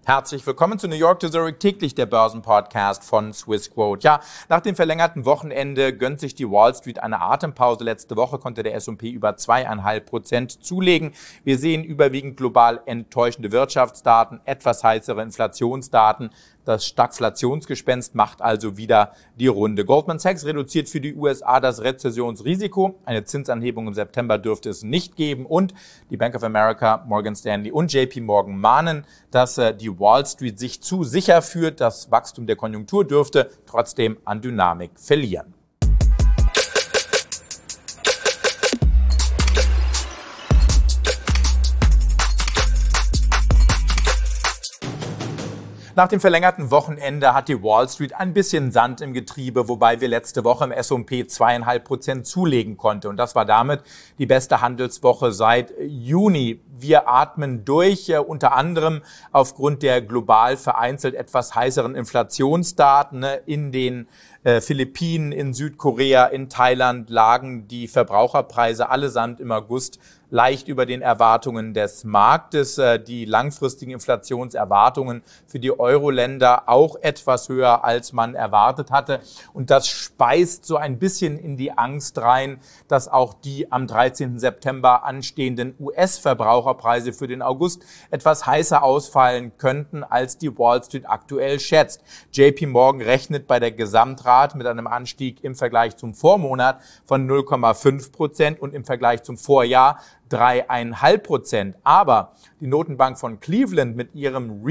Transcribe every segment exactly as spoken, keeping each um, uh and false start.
Herzlich willkommen zu New York to Zurich täglich, der Börsenpodcast von Swissquote. Ja, nach dem verlängerten Wochenende gönnt sich die Wall Street eine Atempause. Letzte Woche konnte der S und P über zwei Komma fünf Prozent zulegen. Wir sehen überwiegend global enttäuschende Wirtschaftsdaten, etwas heißere Inflationsdaten. Das Stagflationsgespenst macht also wieder die Runde. Goldman Sachs reduziert für die U S A das Rezessionsrisiko. Eine Zinsanhebung im September dürfte es nicht geben. Und die Bank of America, Morgan Stanley und J P Morgan mahnen, dass äh, die Wall Street sich zu sicher führt. Das Wachstum der Konjunktur dürfte trotzdem an Dynamik verlieren. Nach dem verlängerten Wochenende hat die Wall Street ein bisschen Sand im Getriebe, wobei wir letzte Woche im S und P zwei Komma fünf Prozent zulegen konnte. Und das war damit die beste Handelswoche seit Juni. Wir atmen durch, äh, unter anderem aufgrund der global vereinzelt etwas heißeren Inflationsdaten. Ne? In den äh, Philippinen, in Südkorea, in Thailand lagen die Verbraucherpreise allesamt im August leicht über den Erwartungen des Marktes. Die langfristigen Inflationserwartungen für die Euro-Länder auch etwas höher, als man erwartet hatte. Und das speist so ein bisschen in die Angst rein, dass auch die am dreizehnten September anstehenden U S-Verbraucherpreise für den August etwas heißer ausfallen könnten, als die Wall Street aktuell schätzt. J P Morgan rechnet bei der Gesamtrate mit einem Anstieg im Vergleich zum Vormonat von null Komma fünf Prozent und im Vergleich zum Vorjahr drei Komma fünf Prozent. Aber die Notenbank von Cleveland mit ihrem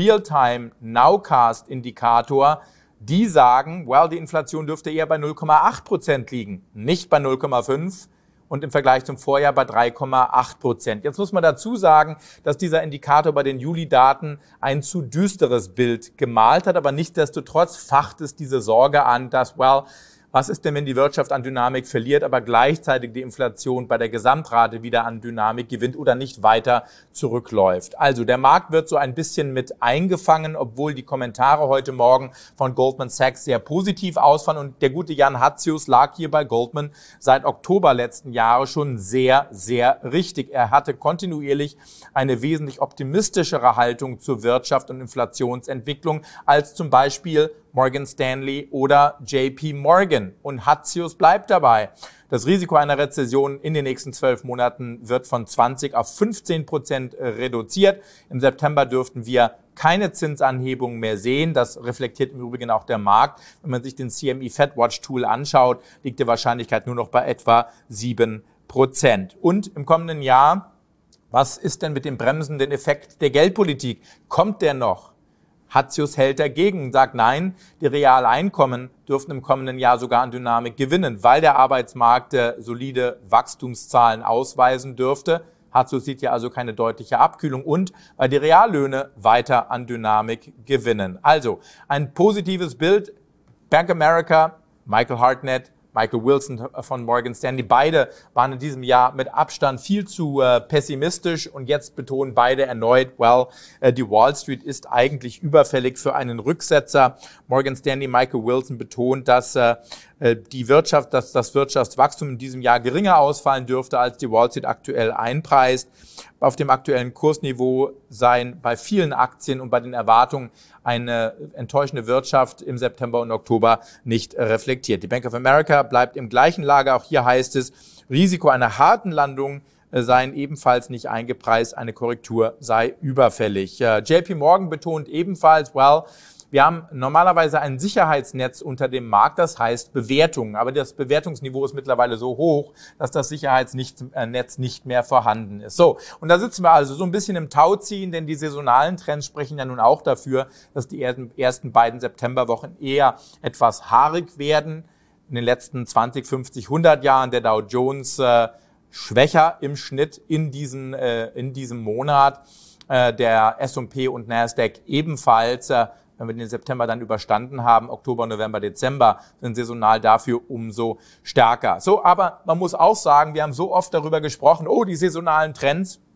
Real-Time-Nowcast-Indikator, die sagen, well, die Inflation dürfte eher bei null Komma acht Prozent liegen, nicht bei null Komma fünf und im Vergleich zum Vorjahr bei drei Komma acht Prozent. Jetzt muss man dazu sagen, dass dieser Indikator bei den Juli-Daten ein zu düsteres Bild gemalt hat, aber nichtsdestotrotz facht es diese Sorge an, dass, well, was ist denn, wenn die Wirtschaft an Dynamik verliert, aber gleichzeitig die Inflation bei der Gesamtrate wieder an Dynamik gewinnt oder nicht weiter zurückläuft? Also der Markt wird so ein bisschen mit eingefangen, obwohl die Kommentare heute Morgen von Goldman Sachs sehr positiv ausfallen. Und der gute Jan Hatzius lag hier bei Goldman seit Oktober letzten Jahres schon sehr, sehr richtig. Er hatte kontinuierlich eine wesentlich optimistischere Haltung zur Wirtschaft und Inflationsentwicklung als zum Beispiel Morgan Stanley oder J P Morgan. Und Hatzius bleibt dabei. Das Risiko einer Rezession in den nächsten zwölf Monaten wird von zwanzig auf fünfzehn Prozent reduziert. Im September dürften wir keine Zinsanhebung mehr sehen. Das reflektiert im Übrigen auch der Markt. Wenn man sich den C M E FedWatch Tool anschaut, liegt die Wahrscheinlichkeit nur noch bei etwa sieben Prozent. Und im kommenden Jahr, was ist denn mit dem bremsenden Effekt der Geldpolitik? Kommt der noch? Hatzius hält dagegen und sagt, nein, die Realeinkommen dürften im kommenden Jahr sogar an Dynamik gewinnen, weil der Arbeitsmarkt solide Wachstumszahlen ausweisen dürfte. Hatzius sieht ja also keine deutliche Abkühlung und weil die Reallöhne weiter an Dynamik gewinnen. Also ein positives Bild. Bank of America, Michael Hartnett, Michael Wilson von Morgan Stanley, beide waren in diesem Jahr mit Abstand viel zu äh, pessimistisch und jetzt betonen beide erneut, well, äh, die Wall Street ist eigentlich überfällig für einen Rücksetzer. Morgan Stanley, Michael Wilson betont, dass äh, die Wirtschaft, dass das Wirtschaftswachstum in diesem Jahr geringer ausfallen dürfte, als die Wall Street aktuell einpreist. Auf dem aktuellen Kursniveau seien bei vielen Aktien und bei den Erwartungen eine enttäuschende Wirtschaft im September und Oktober nicht reflektiert. Die Bank of America bleibt im gleichen Lager. Auch hier heißt es, Risiko einer harten Landung seien ebenfalls nicht eingepreist, eine Korrektur sei überfällig. J P Morgan betont ebenfalls, well, wir haben normalerweise ein Sicherheitsnetz unter dem Markt, das heißt Bewertungen. Aber das Bewertungsniveau ist mittlerweile so hoch, dass das Sicherheitsnetz nicht mehr vorhanden ist. So, und da sitzen wir also so ein bisschen im Tauziehen, denn die saisonalen Trends sprechen ja nun auch dafür, dass die ersten beiden Septemberwochen eher etwas haarig werden. In den letzten zwanzig, fünfzig, hundert Jahren der Dow Jones äh, schwächer im Schnitt in, diesen, äh, in diesem Monat. Äh, der S und P und Nasdaq ebenfalls. Äh, Wenn wir den September dann überstanden haben, Oktober, November, Dezember, sind saisonal dafür umso stärker. So, aber man muss auch sagen, wir haben so oft darüber gesprochen, oh, die saisonalen Trends.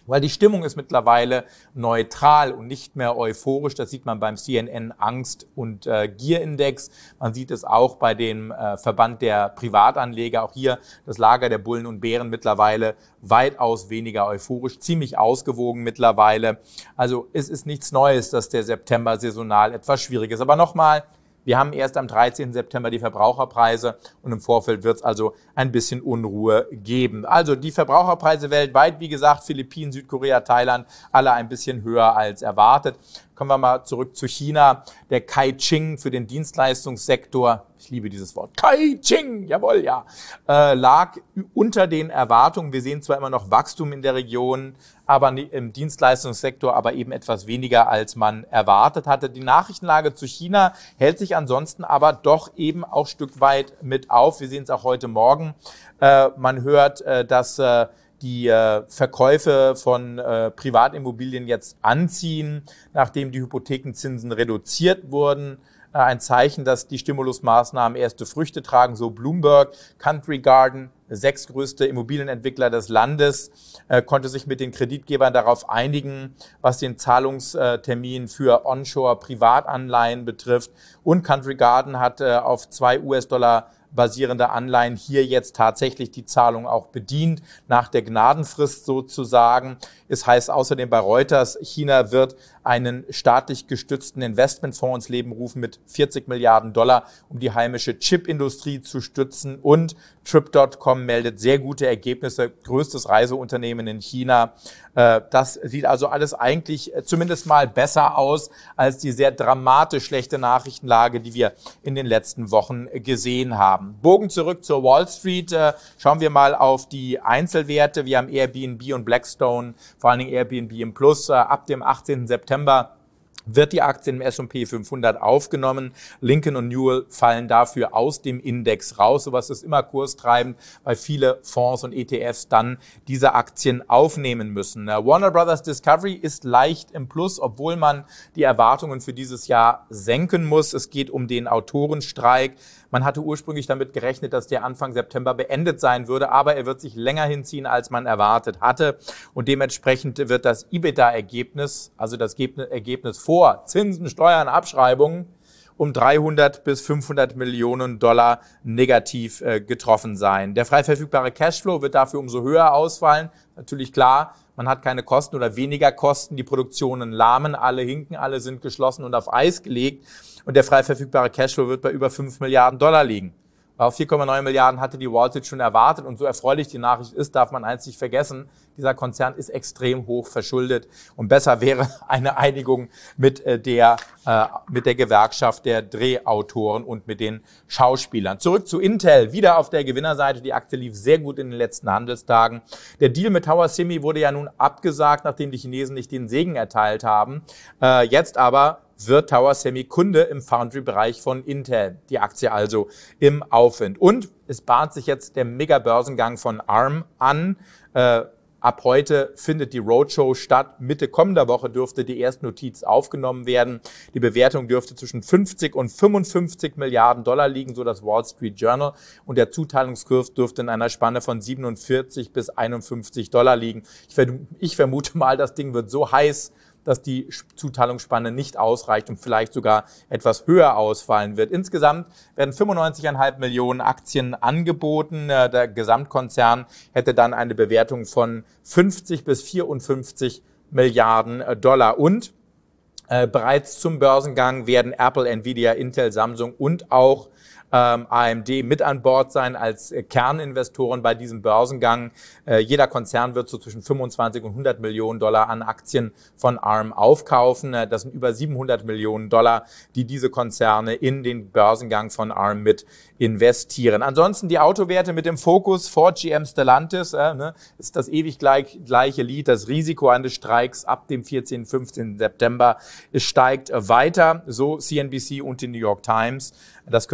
Weil die Stimmung ist mittlerweile neutral und nicht mehr euphorisch. Das sieht man beim C N N Angst- und äh, Gierindex. Man sieht es auch bei dem äh, Verband der Privatanleger. Auch hier das Lager der Bullen und Bären mittlerweile weitaus weniger euphorisch, ziemlich ausgewogen mittlerweile. Also es ist nichts Neues, dass der September saisonal etwas schwierig ist. Aber nochmal, wir haben erst am dreizehnten September die Verbraucherpreise und im Vorfeld wird es also ein bisschen Unruhe geben. Also die Verbraucherpreise weltweit, wie gesagt, Philippinen, Südkorea, Thailand, alle ein bisschen höher als erwartet. Kommen wir mal zurück zu China. Der Kai-Ching für den Dienstleistungssektor, ich liebe dieses Wort, Kai-Ching, jawohl, ja, äh, lag unter den Erwartungen. Wir sehen zwar immer noch Wachstum in der Region, aber im Dienstleistungssektor aber eben etwas weniger, als man erwartet hatte. Die Nachrichtenlage zu China hält sich ansonsten aber doch eben auch ein Stück weit mit auf. Wir sehen es auch heute Morgen. Äh, man hört, äh, dass äh, die äh, Verkäufe von äh, Privatimmobilien jetzt anziehen, nachdem die Hypothekenzinsen reduziert wurden. Äh, ein Zeichen, dass die Stimulusmaßnahmen erste Früchte tragen. So Bloomberg, Country Garden, sechstgrößte Immobilienentwickler des Landes, äh, konnte sich mit den Kreditgebern darauf einigen, was den Zahlungstermin für Onshore-Privatanleihen betrifft. Und Country Garden hat äh, auf zwei US-Dollar basierende Anleihen hier jetzt tatsächlich die Zahlung auch bedient, nach der Gnadenfrist sozusagen. Es heißt außerdem bei Reuters, China wird einen staatlich gestützten Investmentfonds ins Leben rufen mit vierzig Milliarden Dollar, um die heimische Chipindustrie zu stützen. Und Trip Punkt com meldet sehr gute Ergebnisse, größtes Reiseunternehmen in China. Das sieht also alles eigentlich zumindest mal besser aus als die sehr dramatisch schlechte Nachrichtenlage, die wir in den letzten Wochen gesehen haben. Bogen zurück zur Wall Street. Schauen wir mal auf die Einzelwerte. Wir haben Airbnb und Blackstone, vor allen Dingen Airbnb im Plus. Ab dem achtzehnten September wird die Aktie im S und P fünfhundert aufgenommen. Lincoln und Newell fallen dafür aus dem Index raus. Sowas ist immer kurstreibend, weil viele Fonds und E T Fs dann diese Aktien aufnehmen müssen. Warner Brothers Discovery ist leicht im Plus, obwohl man die Erwartungen für dieses Jahr senken muss. Es geht um den Autorenstreik. Man hatte ursprünglich damit gerechnet, dass der Anfang September beendet sein würde, aber er wird sich länger hinziehen, als man erwartet hatte. Und dementsprechend wird das EBITDA-Ergebnis, also das Ergebnis vor Zinsen, Steuern, Abschreibungen, um dreihundert bis fünfhundert Millionen Dollar negativ äh, getroffen sein. Der frei verfügbare Cashflow wird dafür umso höher ausfallen. Natürlich klar, man hat keine Kosten oder weniger Kosten. Die Produktionen lahmen, alle hinken, alle sind geschlossen und auf Eis gelegt. Und der frei verfügbare Cashflow wird bei über fünf Milliarden Dollar liegen. Auf vier Komma neun Milliarden hatte die Wall Street schon erwartet. Und so erfreulich die Nachricht ist, darf man eins nicht vergessen. Dieser Konzern ist extrem hoch verschuldet. Und besser wäre eine Einigung mit der, äh, mit der Gewerkschaft der Drehautoren und mit den Schauspielern. Zurück zu Intel. Wieder auf der Gewinnerseite. Die Aktie lief sehr gut in den letzten Handelstagen. Der Deal mit Tower Semi wurde ja nun abgesagt, nachdem die Chinesen nicht den Segen erteilt haben. Äh, jetzt aber wird Tower Semi Kunde im Foundry-Bereich von Intel. Die Aktie also im Aufwind. Und es bahnt sich jetzt der Mega-Börsengang von ARM an. Äh, ab heute findet die Roadshow statt. Mitte kommender Woche dürfte die erste Notiz aufgenommen werden. Die Bewertung dürfte zwischen fünfzig und fünfundfünfzig Milliarden Dollar liegen, so das Wall Street Journal. Und der Zuteilungskurs dürfte in einer Spanne von siebenundvierzig bis einundfünfzig Dollar liegen. Ich, ich vermute mal, das Ding wird so heiß, dass die Zuteilungsspanne nicht ausreicht und vielleicht sogar etwas höher ausfallen wird. Insgesamt werden fünfundneunzig Komma fünf Millionen Aktien angeboten. Der Gesamtkonzern hätte dann eine Bewertung von fünfzig bis vierundfünfzig Milliarden Dollar. Und äh, bereits zum Börsengang werden Apple, Nvidia, Intel, Samsung und auch Ähm, A M D mit an Bord sein als äh, Kerninvestoren bei diesem Börsengang. Äh, jeder Konzern wird so zwischen fünfundzwanzig und hundert Millionen Dollar an Aktien von ARM aufkaufen. Äh, das sind über siebenhundert Millionen Dollar, die diese Konzerne in den Börsengang von ARM mit investieren. Ansonsten die Autowerte mit dem Fokus. Ford, G M, Stellantis, äh, ne, ist das ewig gleich, gleiche Lied. Das Risiko eines Streiks ab dem vierzehnten, fünfzehnten September es steigt weiter. So C N B C und die New York Times. Das könnte also die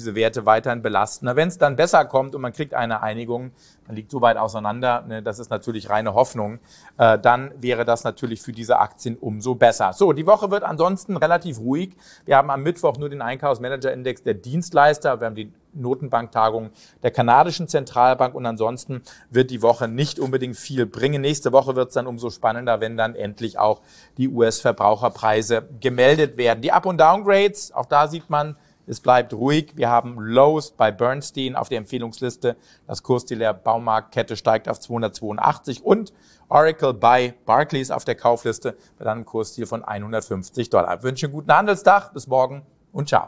diese Werte weiterhin belasten. Wenn es dann besser kommt und man kriegt eine Einigung, man liegt so weit auseinander, ne, das ist natürlich reine Hoffnung, äh, dann wäre das natürlich für diese Aktien umso besser. So, die Woche wird ansonsten relativ ruhig. Wir haben am Mittwoch nur den Einkaufsmanager-Index der Dienstleister, wir haben die Notenbanktagung der kanadischen Zentralbank und ansonsten wird die Woche nicht unbedingt viel bringen. Nächste Woche wird es dann umso spannender, wenn dann endlich auch die U S-Verbraucherpreise gemeldet werden. Die Up- und Downgrades, auch da sieht man, es bleibt ruhig. Wir haben Lowe's bei Bernstein auf der Empfehlungsliste. Das Kursziel der Baumarktkette steigt auf zweihundertzweiundachtzig und Oracle bei Barclays auf der Kaufliste mit einem Kursziel von hundertfünfzig Dollar. Ich wünsche einen guten Handelstag. Bis morgen und ciao.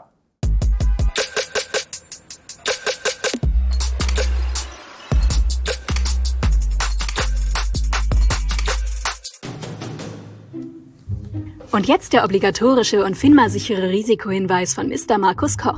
Und jetzt der obligatorische und FINMA-sichere Risikohinweis von Mister Markus Koch.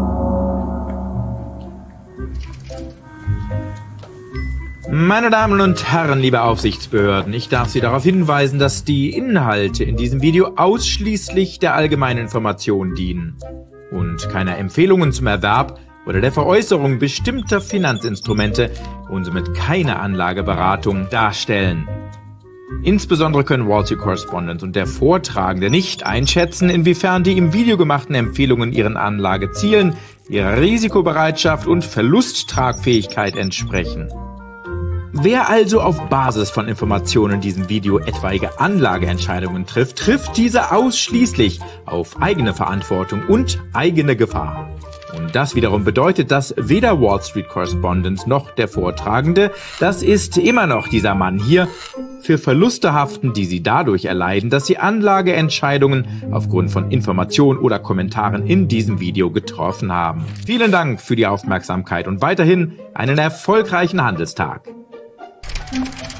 Meine Damen und Herren, liebe Aufsichtsbehörden, ich darf Sie darauf hinweisen, dass die Inhalte in diesem Video ausschließlich der allgemeinen Information dienen und keine Empfehlungen zum Erwerb oder der Veräußerung bestimmter Finanzinstrumente und somit keine Anlageberatung darstellen. Insbesondere können Wall Street Correspondent und der Vortragende nicht einschätzen, inwiefern die im Video gemachten Empfehlungen ihren Anlagezielen, ihrer Risikobereitschaft und Verlusttragfähigkeit entsprechen. Wer also auf Basis von Informationen in diesem Video etwaige Anlageentscheidungen trifft, trifft diese ausschließlich auf eigene Verantwortung und eigene Gefahr. Und das wiederum bedeutet, dass weder Wall Street Correspondent noch der Vortragende, das ist immer noch dieser Mann hier, für Verluste haften, die sie dadurch erleiden, dass sie Anlageentscheidungen aufgrund von Informationen oder Kommentaren in diesem Video getroffen haben. Vielen Dank für die Aufmerksamkeit und weiterhin einen erfolgreichen Handelstag.